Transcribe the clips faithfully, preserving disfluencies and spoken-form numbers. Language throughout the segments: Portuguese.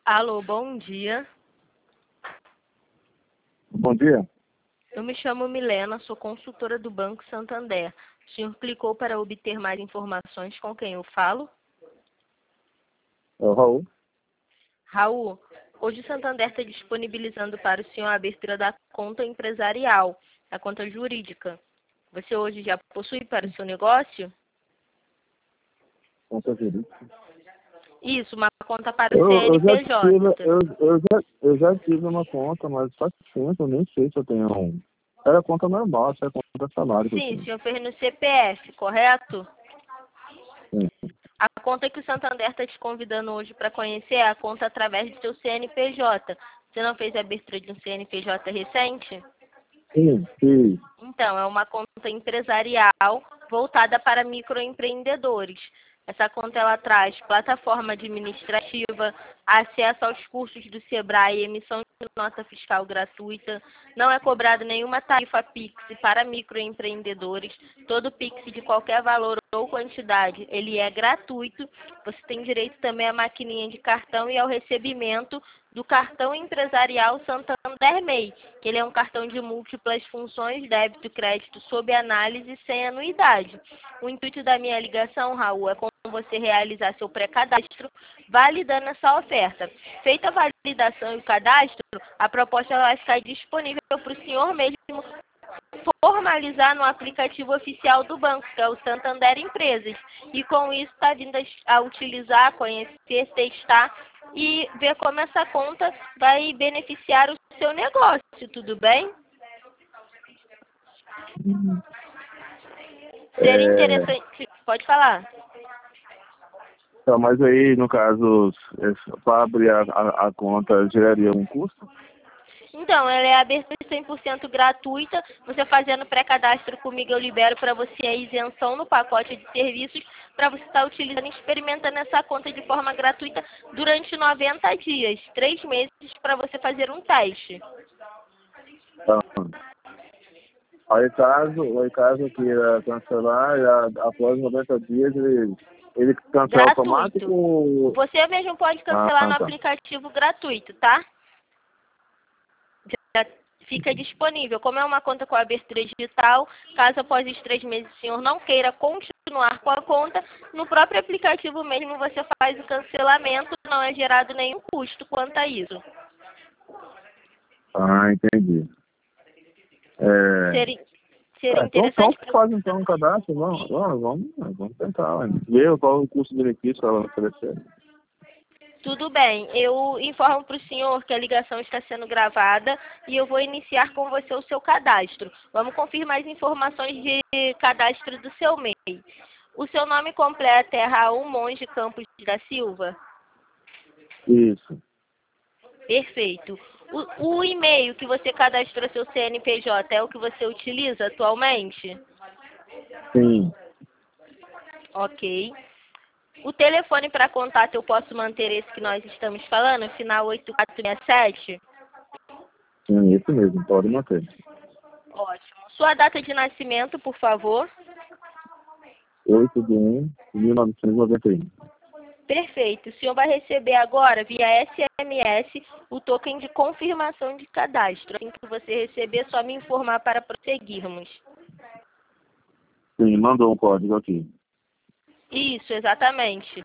Alô, bom dia. Bom dia. Eu me chamo Milena, sou consultora do Banco Santander. O senhor clicou para obter mais informações, com quem eu falo? É o Raul. Raul, hoje o Santander está disponibilizando para o senhor a abertura da conta empresarial, a conta jurídica. Você hoje já possui para o seu negócio? Conta jurídica. Isso, uma conta para o Eu, eu, já tive, C N P J. eu, eu, já, eu já tive uma conta, mas faz tempo, eu nem sei se eu tenho um. Era conta normal, se é conta salário que eu Sim, o tinha. senhor fez no C P F, correto? Sim. A conta que o Santander está te convidando hoje para conhecer é a conta através do seu C N P J. Você não fez a abertura de um C N P J recente? Sim, sim. Então, é uma conta empresarial voltada para microempreendedores. Essa conta ela traz plataforma administrativa, acesso aos cursos do Sebrae, emissão de nota fiscal gratuita, não é cobrado nenhuma tarifa Pix para microempreendedores. Todo Pix de qualquer valor ou quantidade, ele é gratuito. Você tem direito também à maquininha de cartão e ao recebimento do cartão empresarial Santander M E I, que ele é um cartão de múltiplas funções, débito e crédito sob análise sem anuidade. O intuito da minha ligação, Raul, é como você realizar seu pré-cadastro, validando essa oferta. Feita a validação e o cadastro, a proposta vai ficar disponível para o senhor mesmo formalizar no aplicativo oficial do banco, que é o Santander Empresas. E com isso está vindo a utilizar, conhecer, testar e ver como essa conta vai beneficiar o seu negócio, tudo bem? Seria É, interessante. Pode falar. então, mas aí, no caso, para abrir a, a, a conta, geraria um custo? Então, ela é aberta cem por cento gratuita. Você fazendo pré-cadastro comigo, eu libero para você a isenção no pacote de serviços para você estar utilizando e experimentando essa conta de forma gratuita durante noventa dias, três meses para você fazer um teste. Então, aí caso, aí caso queira cancelar, já, após noventa dias, ele, ele cancela automático? Gratuito. Ou... Você mesmo pode cancelar Ah, no tá. aplicativo gratuito, tá? Já fica disponível. Como é uma conta com abertura digital, caso após os três meses o senhor não queira continuar com a conta, no próprio aplicativo mesmo você faz o cancelamento, não é gerado nenhum custo quanto a isso. Ah, entendi. É, Seria, seria é, então, então interessante para faz então um cadastro, vamos, vamos, vamos, vamos tentar, ué. Ver qual é o custo-benefício que ela vai oferecer. Tudo bem, eu informo para o senhor que a ligação está sendo gravada e eu vou iniciar com você o seu cadastro. Vamos confirmar as informações de cadastro do seu M E I. O seu nome completo é Raul Monge Campos da Silva? Isso, Perfeito. O, o e-mail que você cadastrou seu C N P J é o que você utiliza atualmente? sim, Ok. O telefone para contato eu posso manter esse que nós estamos falando, final oito quatro seis sete? sim, isso mesmo, pode manter. Ótimo. Sua data de nascimento, por favor. oito de um de mil novecentos e noventa e um. Perfeito. O senhor vai receber agora, via S M S, o token de confirmação de cadastro. Assim que você receber, é só me informar para prosseguirmos. Sim, mandou um código aqui. Isso, exatamente.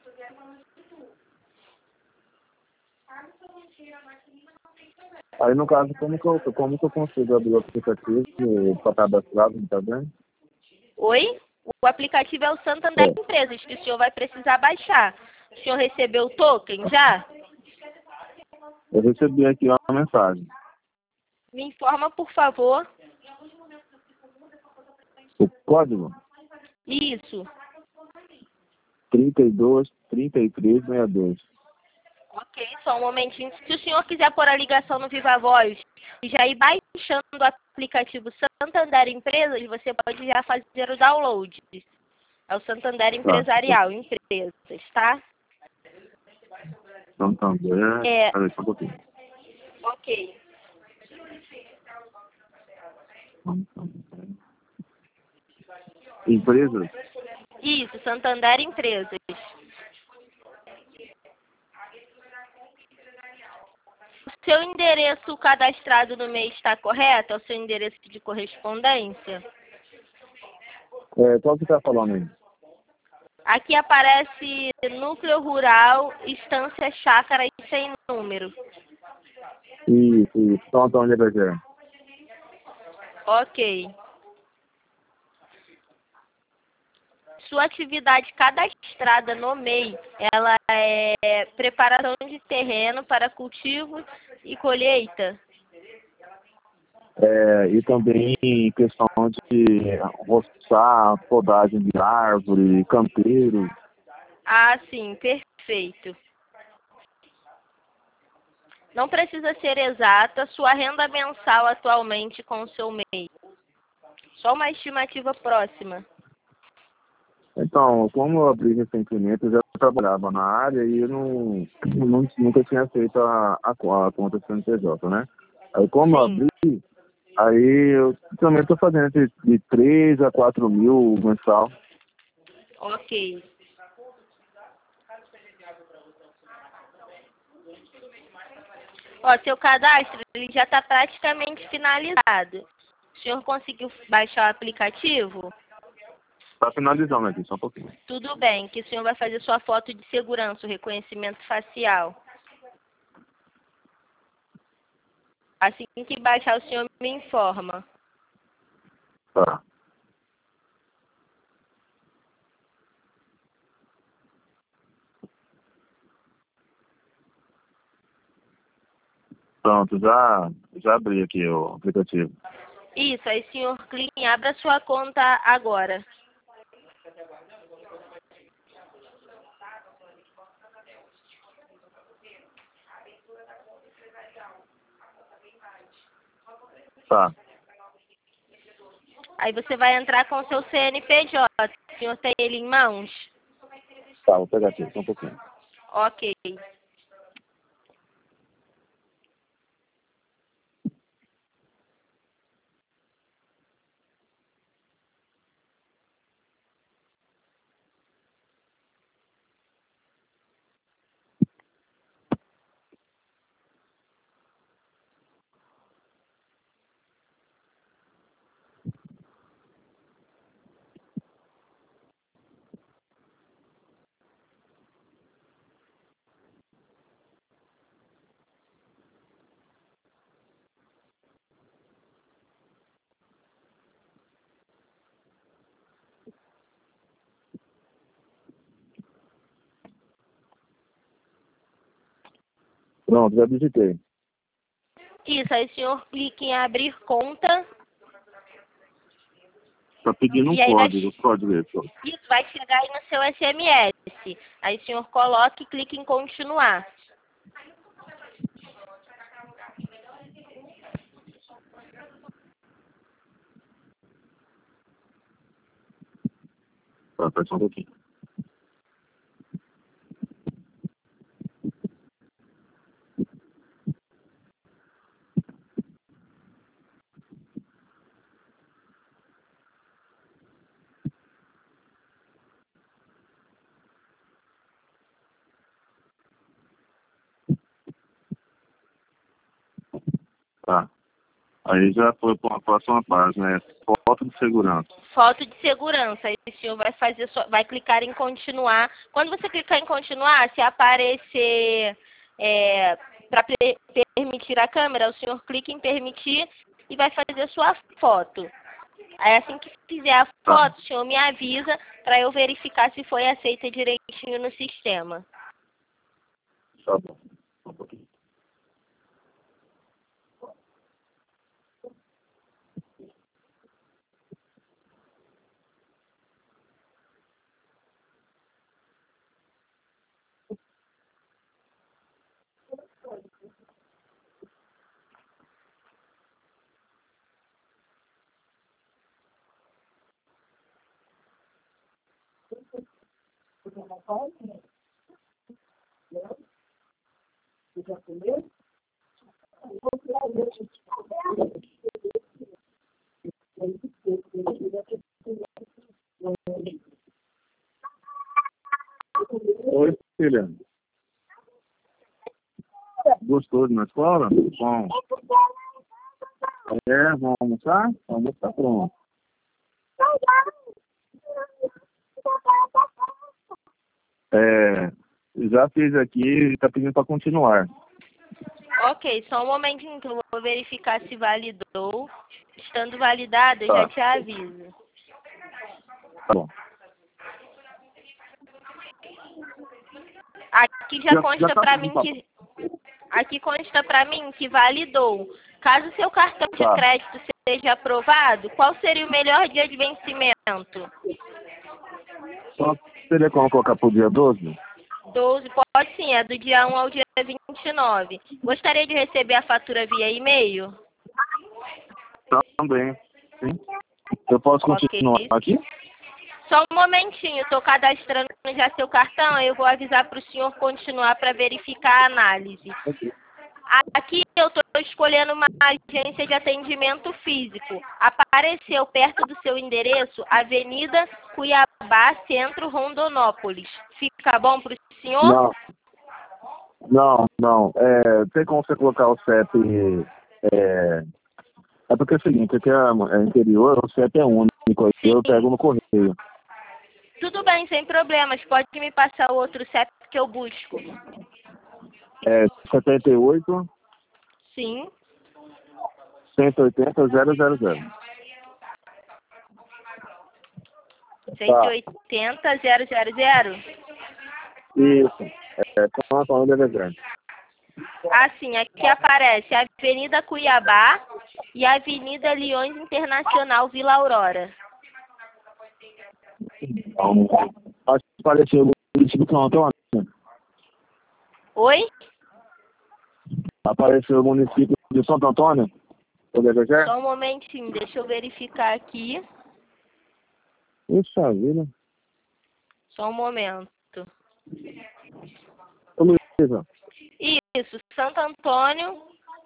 Aí, no caso, como que eu, como que eu consigo abrir o aplicativo para cadastrar, tá vendo? Oi? O aplicativo é o Santander É, Empresas, que o senhor vai precisar baixar. O senhor recebeu o token já? eu recebi aqui uma mensagem. Me informa, por favor. O código Isso. trinta e dois, trinta e três, sessenta e dois. Ok, só um momentinho. Se o senhor quiser pôr a ligação no Viva Voz e já ir baixando o aplicativo Santander Empresas, você pode já fazer o download. É o Santander Tá. Empresarial, Empresas, tá? Santander. É, Peraí, só um pouquinho. ok. Empresas? Isso, Santander Empresas. seu endereço cadastrado no MEI está correto? É o seu endereço de correspondência? É, qual que tá falando aí? Aqui aparece Núcleo Rural, Estância Chácara e sem número. Isso, isso. Então, então onde é que é? Ok. Sua atividade cadastrada no MEI, ela é preparação de terreno para cultivo e colheita? É, e também questão de roçar, podagem de árvore, canteiro. Ah, sim, perfeito. Não precisa ser exata sua renda mensal atualmente com o seu MEI. Só uma estimativa próxima. Então, como eu abri recentemente, eu já trabalhava na área e eu não, não nunca tinha feito a, a, a conta C N P J, né? Aí como eu Sim, abri, aí eu também estou fazendo de, de três a quatro mil mensal. ok. Ó, seu cadastro ele já está praticamente finalizado. O senhor conseguiu baixar o aplicativo? Está finalizando aqui, só um pouquinho. Tudo bem, que o senhor vai fazer sua foto de segurança, o reconhecimento facial. Assim que baixar, o senhor me informa. Tá. Pronto, já, já abri aqui o aplicativo. Isso, aí o senhor clica em abra sua conta agora. Tá, Aí você vai entrar com o seu C N P J. O senhor tem ele em mãos? tá, vou pegar aqui, só um pouquinho. Ok. Pronto, já digitei. Isso, aí o senhor clica em abrir conta. Tá pedindo um E aí vai, código, o código é esse, ó. isso vai chegar aí no seu S M S. Aí o senhor coloca e clica em continuar. Tá, tá, só um pouquinho. Tá. Aí já foi para a próxima página, né? Foto de segurança. Foto de segurança. Aí o senhor vai fazer, sua- vai clicar em continuar. Quando você clicar em continuar, se aparecer é, para permitir a câmera, o senhor clica em permitir e vai fazer sua foto. Aí assim que fizer a Tá, foto, o senhor me avisa para eu verificar se foi aceita direitinho no sistema. tá bom. Só um pouquinho. Oi, filha. Gostoso na escola? Bom. É, vamos almoçar? O almoço tá pronto. É, já fiz aqui e tá pedindo para continuar. Ok, só um momentinho que eu vou verificar se validou. Estando validado, eu Tá. já te aviso. Tá bom. Aqui já, Já- consta já tá para bom, mim tá que aqui consta para mim que validou. Caso seu cartão de Tá. crédito seja aprovado, qual seria o melhor dia de vencimento? Só seria como colocar pro dia doze? doze, pode sim, é do dia um ao dia vinte e nove. Gostaria de receber a fatura via e-mail? Também. Sim. Eu posso continuar Ok. aqui? Só um momentinho, estou cadastrando já seu cartão, eu vou avisar para o senhor continuar para verificar a análise. Aqui eu estou escolhendo uma agência de atendimento físico. Apareceu perto do seu endereço, Avenida Cuiabá, Centro, Rondonópolis. Fica bom para o senhor? Não. Não, não. É, tem como você colocar o C E P. É, é porque é o seguinte, aqui é, é interior, o C E P é único, aí Sim. eu pego no correio. Tudo bem, sem problemas. Pode me passar o outro C E P que eu busco. É setenta e oito, Sim. cento e oitenta, zero zero zero. cento e oitenta, zero zero zero? Isso. É São Antônio de Avegrande. Assim, aqui aparece a Avenida Cuiabá e a Avenida Leões Internacional Vila Aurora. Então, acho que apareceu o município de São Antônio. Oi? Apareceu o município de Santo Antônio? Poder ver? Só um momentinho, deixa eu verificar aqui. Puxa vida. Só um momento. Ô, Luísa. Isso, Santo Antônio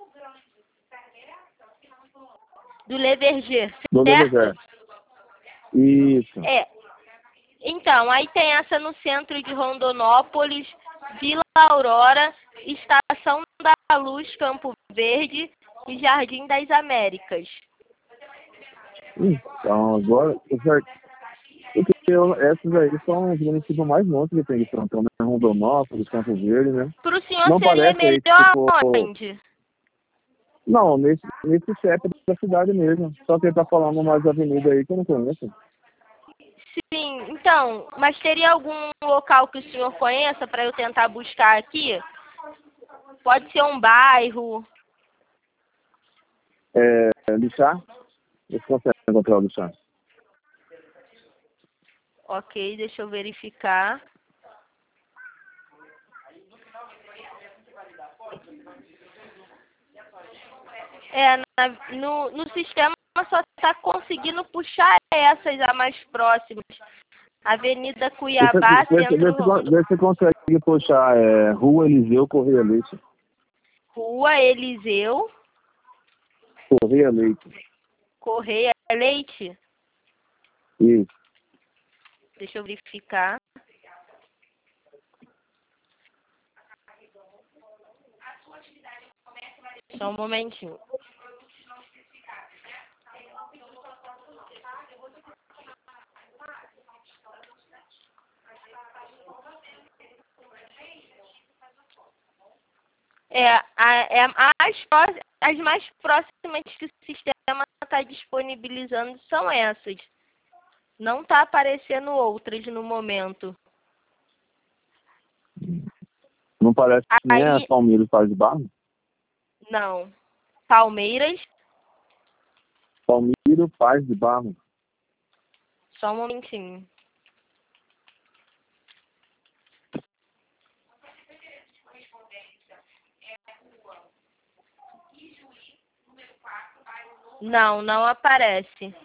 do Leverger, Do certo? Leverger. Isso. É. Então, aí tem essa no centro de Rondonópolis, Vila Aurora, Estação da Luz, Campo Verde e Jardim das Américas. Então, agora, porque eu, esses aí são os municípios mais longe que tem de São Antônio, né? Rondonópolis, Campo Verde, né? Para o senhor Não seria parece aí, melhor tipo... onde? Não, nesse, nesse C E P da cidade mesmo. Só que ele tá falando umas avenidas aí que eu não conheço. Sim, então, mas teria algum local que o senhor conheça para eu tentar buscar aqui? Pode ser um bairro. É, Lixar? Você consegue encontrar o Lixar? Ok, deixa eu verificar. É, na, no, no sistema só está conseguindo puxar essas a mais próximas. Avenida Cuiabá, Vê se Centro você Rondo. consegue puxar é, Rua Eliseu Correia Leite. Rua Eliseu Correia Leite. Correia Leite. Isso. Deixa eu verificar. Só um momentinho. É, a, é as, pró- as mais próximas que o sistema está disponibilizando são essas. Não está aparecendo outras no momento. Não parece que nem Aí, a Palmeiras faz de barro? não. Palmeiras, Palmiro Paz de Barro. só um momentinho. Não, não aparece.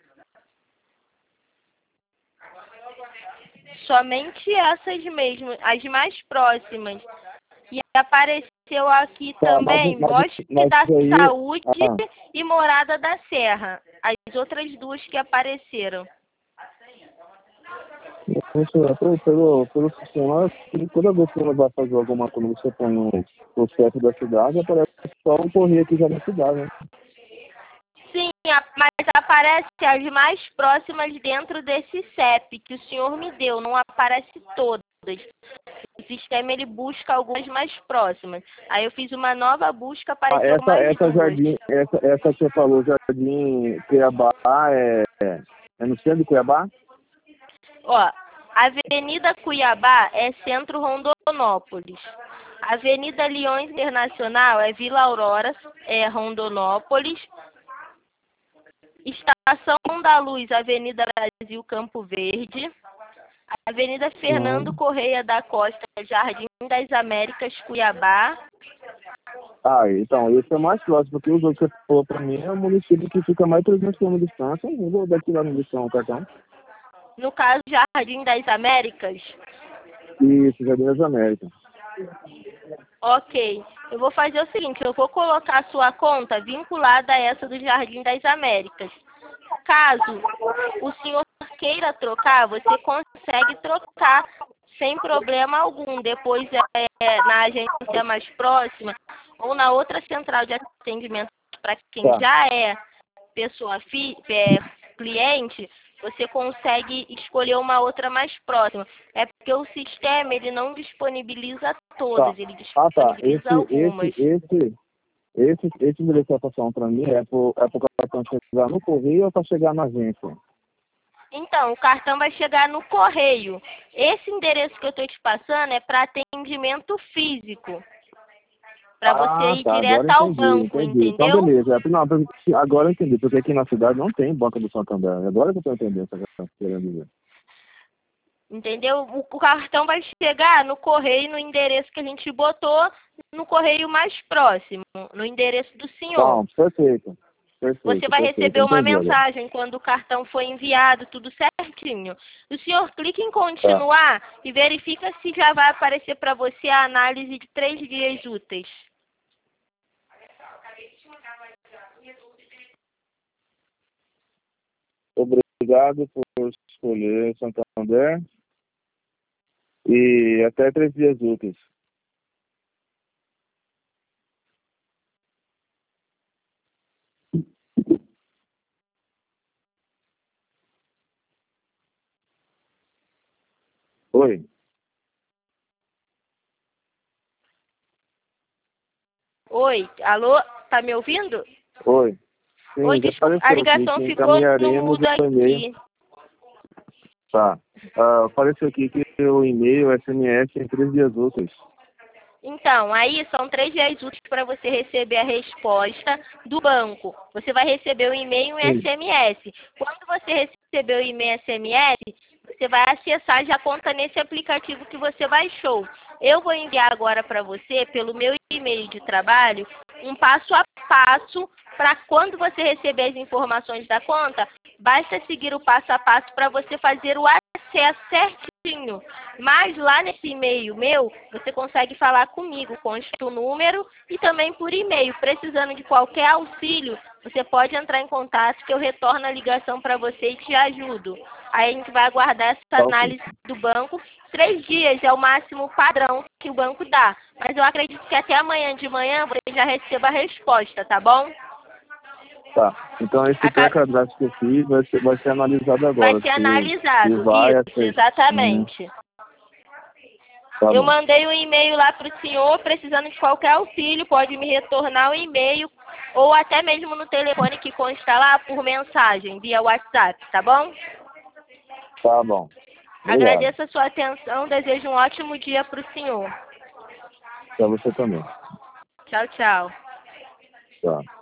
Somente essas mesmo, as mais próximas. E apareceu aqui Tá, também mas, mas, Bosque mas da aí... Saúde Ah, e Morada da Serra. As outras duas que apareceram. Você, pelo, pelo, pelo sistema, toda vez que você vai fazer alguma coisa, você põe o, o C E P da cidade, aparece só um correio aqui já na cidade, né? Sim, a- mas aparece as mais próximas dentro desse C E P que o senhor me deu, não aparece todas. O sistema ele busca algumas mais próximas. Aí eu fiz uma nova busca, Ah, apareceu essa, mais essa duas. jardim, essa, essa que você falou, Jardim Cuiabá, é, é no centro de Cuiabá? Ó, Avenida Cuiabá é Centro Rondonópolis. Avenida Leões Internacional é Vila Aurora, é Rondonópolis. Estação da Luz, Avenida Brasil, Campo Verde. Avenida Fernando Uhum. Correia da Costa, Jardim das Américas, Cuiabá. Ah, então, esse é mais próximo, porque os outros que você falou pra mim é um município que fica mais de trezentos quilômetros de distância. Eu não vou daqui lá no Listão, o cartão. No caso, Jardim das Américas. Isso, Jardim das Américas. Ok. Eu vou fazer o seguinte, eu vou colocar a sua conta vinculada a essa do Jardim das Américas. Caso o senhor queira trocar, você consegue trocar sem problema algum. Depois, é, na agência mais próxima ou na outra central de atendimento para quem Tá. já é pessoa fi, é, cliente, você consegue escolher uma outra mais próxima. É porque o sistema ele não disponibiliza Tá. todas, ele Ah, tá. disponibiliza Esse, esse, algumas. esse, esse, esse endereço que está falando para mim é para é o cartão chegar no correio ou para chegar na agência? Então, o cartão vai chegar no correio. Esse endereço que eu estou te passando é para atendimento físico. Para você Ah, ir tá. Agora direto ao entendi, banco, entendi. Então, entendeu? beleza. É, não, porque- agora eu entendi, porque aqui na cidade não tem Banco do Santander. Agora que eu estou entendendo o que você está querendo dizer. Entendeu? O o cartão vai chegar no correio, no endereço que a gente botou, no correio mais próximo, no endereço do senhor. Não, perfeito. Você Perfeito, vai perfeito. receber uma Entendi agora. mensagem quando o cartão foi enviado, tudo certinho. O senhor clica em Tá. continuar e verifica se já vai aparecer para você a análise de três dias úteis. Obrigado por escolher Santander e até três dias úteis. Oi, Oi, alô, tá me ouvindo? oi. Oi, Sim, já desculpa, a apareceu aqui ligação que ficou no encaminharemos mudo o e-mail. aqui. Tá. Ah, apareceu aqui que o e-mail, S M S em três dias úteis. Então, aí são três dias úteis para você receber a resposta do banco. Você vai receber o e-mail e um Sim. S M S. Quando você receber o e-mail e S M S, você vai acessar já a conta nesse aplicativo que você baixou. Eu vou enviar agora para você, pelo meu e-mail de trabalho, um passo a passo para quando você receber as informações da conta, basta seguir o passo a passo para você fazer o acesso certinho. Mas lá nesse e-mail meu, você consegue falar comigo, consta o número e também por e-mail. Precisando de qualquer auxílio, você pode entrar em contato que eu retorno a ligação para você e te ajudo. Aí a gente vai aguardar essa Tá, ok. análise do banco. Três dias é o máximo padrão que o banco dá. Mas eu acredito que até amanhã de manhã você já receba a resposta, tá bom? Tá. Então esse A ca- pré-cadastro que eu fiz vai ser, vai ser analisado Vai agora. ser Se, se analisado. vai Isso, aceitar. Hum, exatamente. tá Eu bom. mandei um e-mail lá para o senhor, precisando de qualquer auxílio, pode me retornar o e-mail ou até mesmo no telefone que consta lá por mensagem, via WhatsApp, tá bom? Tá bom. Obrigado. Agradeço a sua atenção, desejo um ótimo dia para o senhor. Pra você também. Tchau, tchau. Tá.